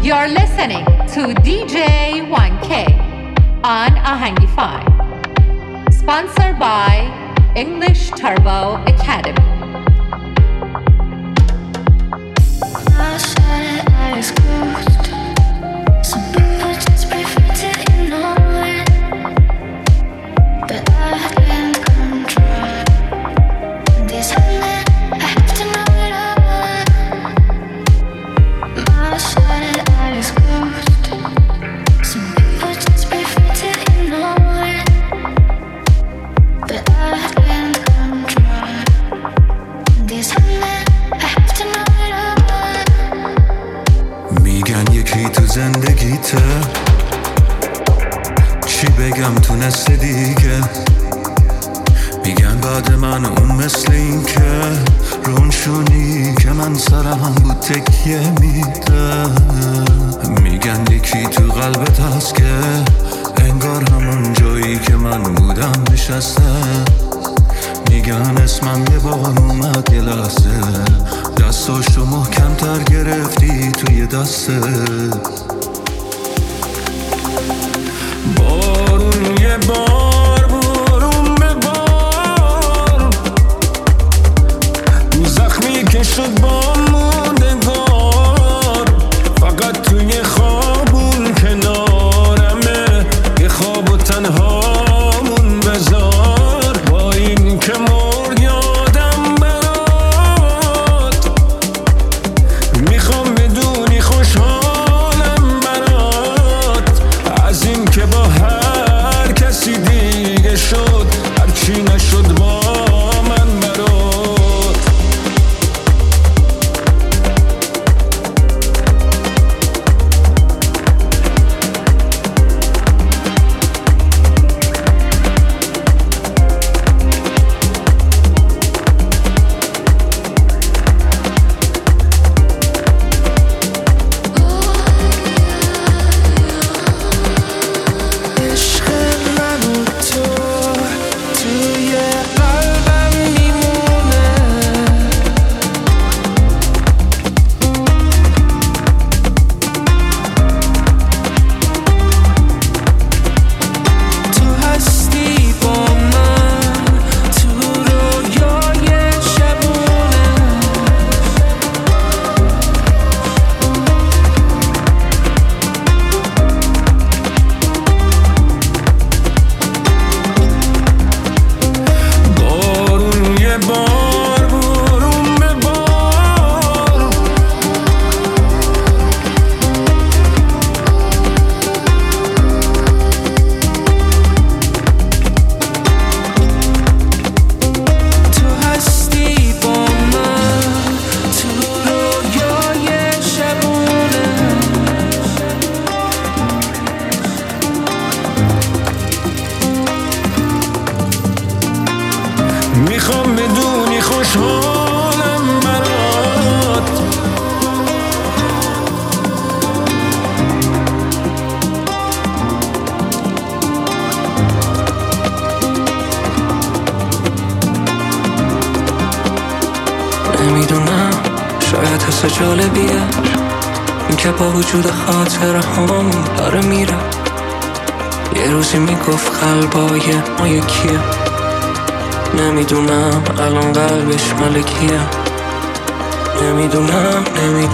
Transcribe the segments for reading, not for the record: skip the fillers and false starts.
You're listening to DJ 1K on Ahangify. Sponsored by English Turbo Academy. My side eyes closed. Some people just prefer to ignore it, but I can't control this hunger. I have to know it all. My side eyes closed. Some people just prefer to ignore it, but I can't control this hunger. I have to know it all. میگن یکی تو زندگیته، چی بگم تونسته دیگه. میگن بعد من اون مثل این که رونشونی که من سرم بود تکیه میده. میگن یکی تو قلبت هست که انگار همون جایی که من بودم نشسته. میگن اسمم یه بار اومد یه لحظه، دستاشو محکم‌تر گرفتی توی دستت. بارون یه بار بارون به بار، زخمی که شد با موندگار. فقط توی خوابون کنارمه، یه خواب و تنهامون بذار. با این که مرد یادم برات، میخوام بدونی خوشحالم برات. از این که با هر کسی دیگه شد، هرچی نشد با من برات. عشق من و تو توی قلبم میمونه. تو هستی با من تو رویای شبونه. بارون یه بار بارون به بار، تو هستی با من تو رویای شبونه. میخوام بدونی خوشحالم برات. نمیدونم، شاید حس جالبیه این که با وجود خاطر همون داره میره. یه روزی میگفت قلبای ما یکیه. نمیدونم الان قلبش مال کیه. نمیدونم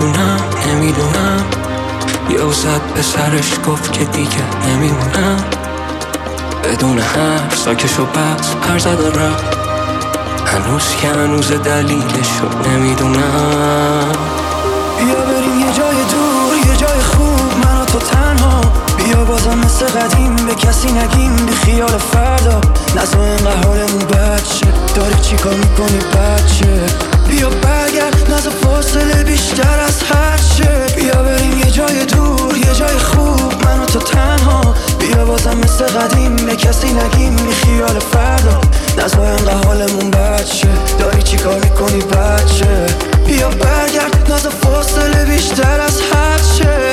یه زد به سرش گفت که دیگه نمیمونم. بدون حرف ساکش و بس پر زد و رفت. هنوز دلیلشو نمیدونم. بیا بریم یه جای دور، یه جای خوب، من و تو تنها. بیا بازم مثل قدیم به کسی نگیم، بی خیال فردا. نزا اینقدر حالمون بد شه، داری چی کار میکنی بچه؟ بیا برگرد، نزا فاصله بیشتر از هر شه. بیا بریم یه جای دور، یه جای خوب، من و تو تنها. بیا بازم مثل قدیم به کسی نگیم، بی خیال فردا. نزا اینقدر حالمون بد شه، داری چی کار میکنی بچه؟ بیا برگرد، نزا فاصله بیشتر از حد شه.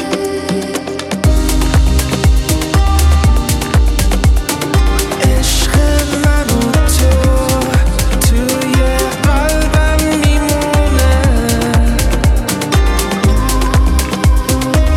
عشق من و تو توی قلبم میمونه.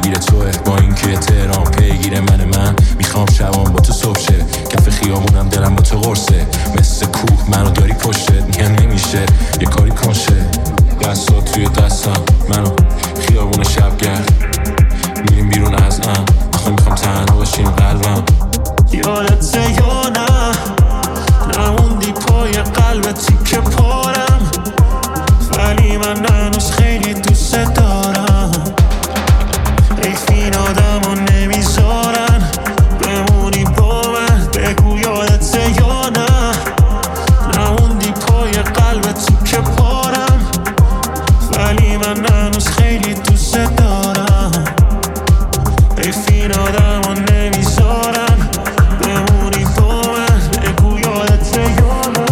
درگیر توه، با اینکه تهران پیگیر من میخوام شبام با تو صبح شه، کف خیابونم دلم با تو قرصه، مثل کوه منو داری پشتت، میگم نمیشه یه کاری کنشه، دستات توی دستم منو خیابون شبگرد، میریم بیرون از آخه میخوام تنها باشیم قلبم. یادت یا نه نموندی پای قلبتی که پارم، ولی من هنوز خیلی دوست دارم. حیف این آدمو نمیذارن بمونی با من، بگو یادت یا نه نموندی پای قلبتی که پارم، ولی من هنوز خیلی دوست دارم. حیف این آدمو نمیذارن بمونی با من، بگو یادت یا نه.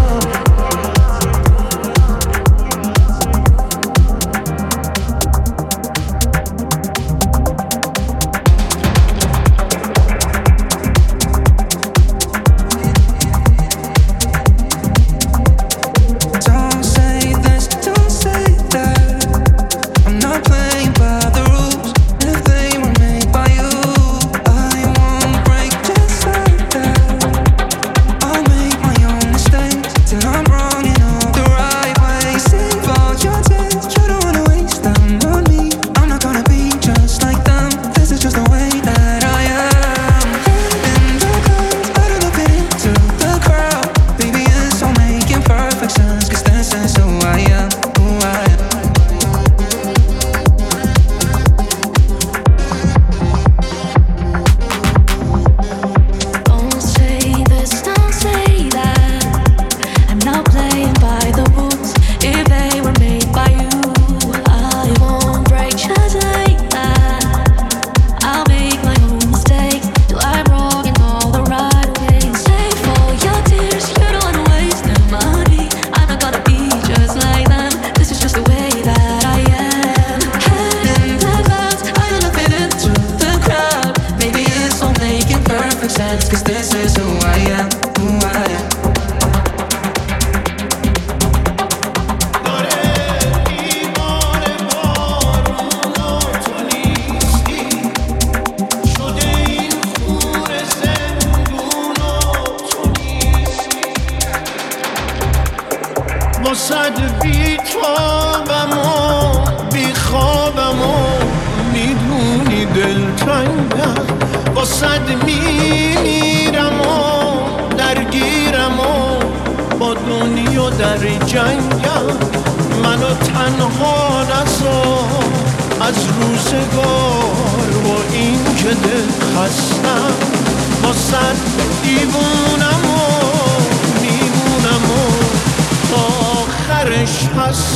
واسد بی تابم و بی خوابم و میدونی دلتنگم، واسد میمیرم و درگیرم و با دنیا در جنگم. منو تنها نذار از روزگار و این که دل خستم، واسد دیوونم و میمونم و آخرش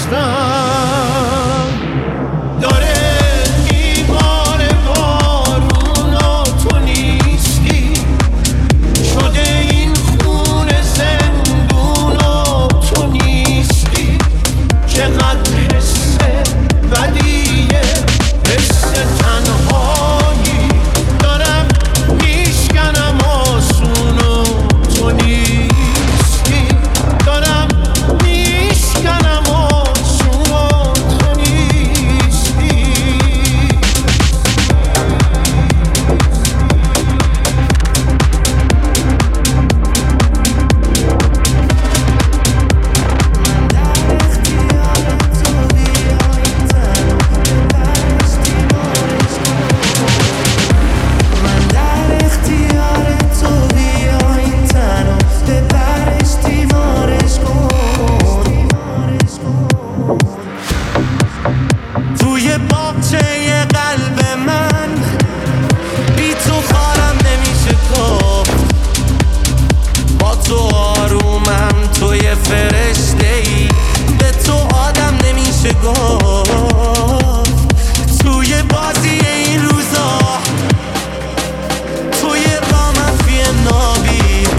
هستم. داره میباره بارون و تو نیستی، شده این خونه زندون و تو نیستی. چقدر حس بدیه حس تنهایی، دارم میشکنم آسون و تو نیستی. دارم میشکنم آسون و تو نیستی. توی باغچه قلب من بی تو کارم نمیشه گفت، با تو آرومم، تو یه فرشته‌ای، به تو آدم نمیشه گفت. توی بازی این روزا توی رامفی نابی،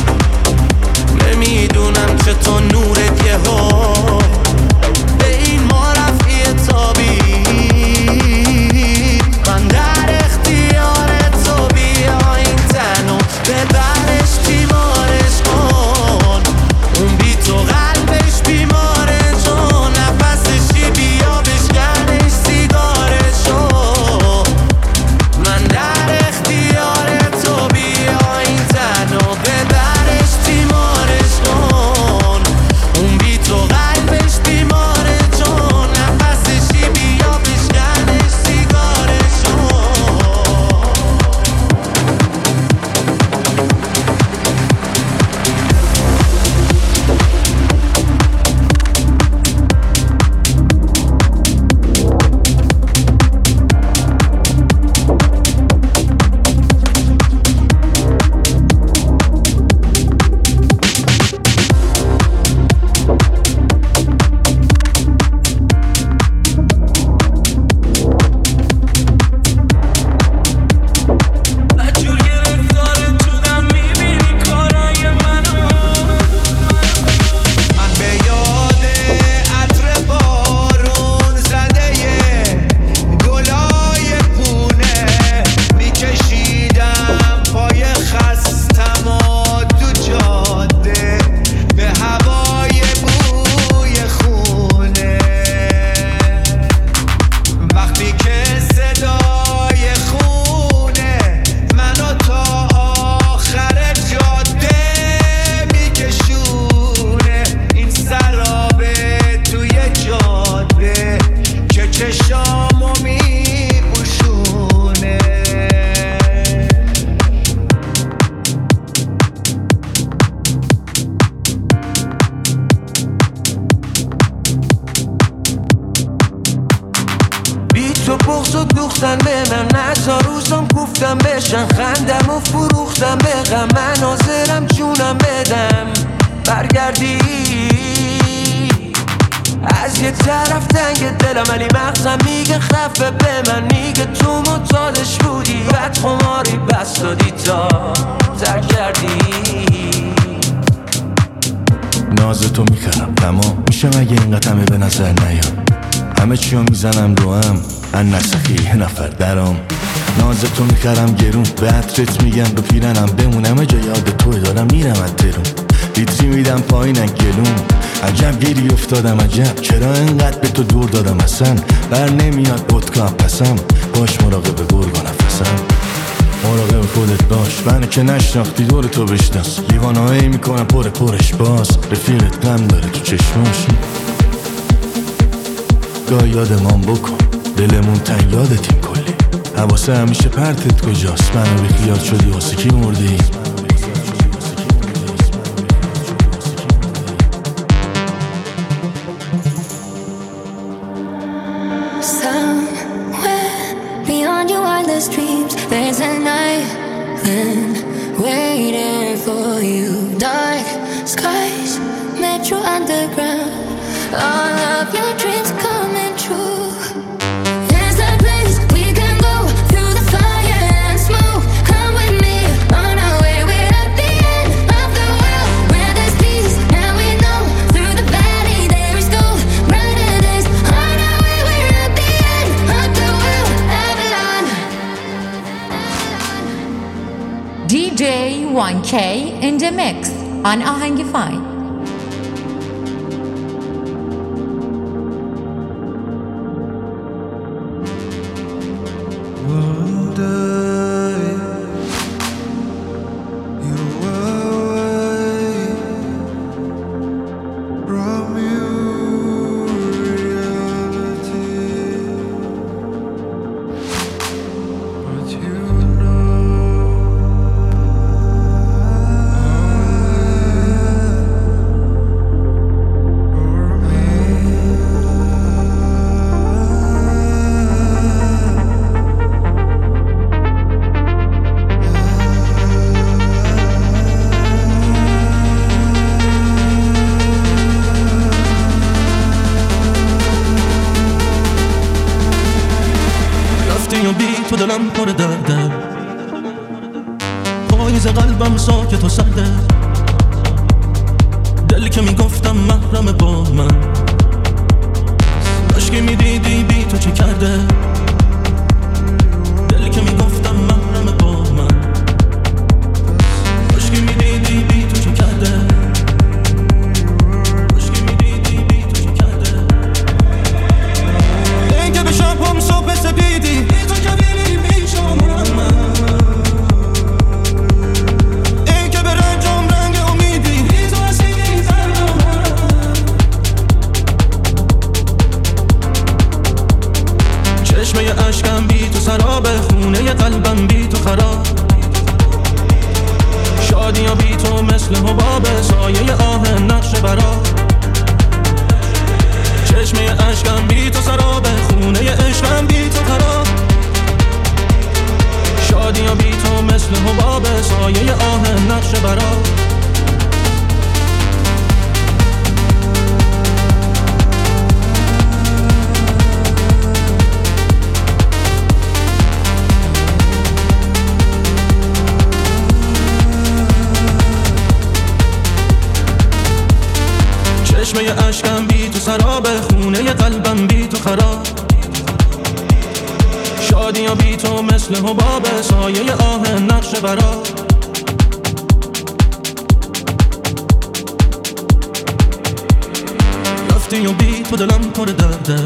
نمیدونم چطور نورت یهو به این ما رفعی تابی. من در اختیار تو، بیا این تنو ببرش بیمارش کن، اون بی تو قلبش بیماره، چون نفسشی بیا و بغض و دوختن به من، نزار روزم گفتم بشن، خندم و فروختم به غم، من حاضرم جونم بدم برگردی. از یه طرف تنگ دلم ولی مغزم میگه خفه به من، میگه تو مطالش بودی بعد خماری بس دادی تا ترک کردی. ناز تو میکردم تمام میشم اگه اینقدر همه به نظر نیام، همه چیو میزنم رو ان نسخی یه نفر درام. ناز تو میکردم گرون به عطرت میگم به پیرنم بمونم، جا یاد توی دارم میرم از درون، لیتری میدم پایین گلوم. عجب گیری افتادم عجب چرا انقدر به تو دور دادم، اصلا بر نمیاد ودکا پسم، باش مراقب گرگا نفسم، مراقب خودت باش، منو که نشناختی دور تو بشناس، لیوانایی میکنم پرش باز، رفیقت غم داره تو چشماش. گاه یادمان بکن دلمون تن یادتیم کلی، حواسه همیشه پرتت کجاست، منو بی خیال شدی واسه کی مردی. Dreams, there's an island waiting for you. Dark skies, metro underground, all of your dreams coming true. There's a place we can go through the fire and smoke. Come with me on our way. We're at the end of the world where there's peace. Now we know through the valley there is gold. Brighter days on our way. We're at the end of the world. Avalon. DJ 1K in the mix on Ahangify. تو دلم پر درده، پاییز قلبم ساکت و سرده، دلی که میگفتم محرم با من، عشقی میدیدی بی تو چی کرده، دلی که میگفتم محرم با من، عشقی میدیدی بی تو چی کرده، عشقی میدیدی بی تو چی کرده، این که به شبم صبح سپیدی بی تو کبیری اشکم بی تو سراب، خونه قلبم بی تو خراب، شادی ها بی تو مثل حباب، سایه آه نقش برا، چشمه اشکم بی تو سراب، خونه عشقم بی تو خراب، شادی ها بی تو مثل حباب، سایه آه نقش برا. چشمه اشکم بی تو سراب، خونه قلبم بی تو خراب، شادی ها بی تو مثل حباب، سایه آه نقش برا، رفتی و بی تو دلم پر درده،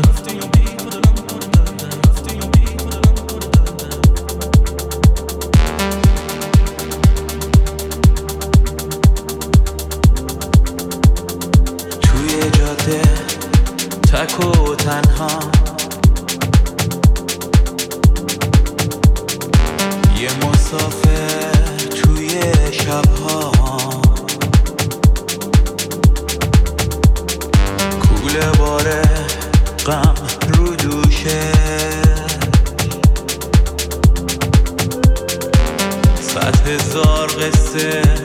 تک و تنها یه مسافر توی شبها، کوله باره غم رو دوشه، نرسه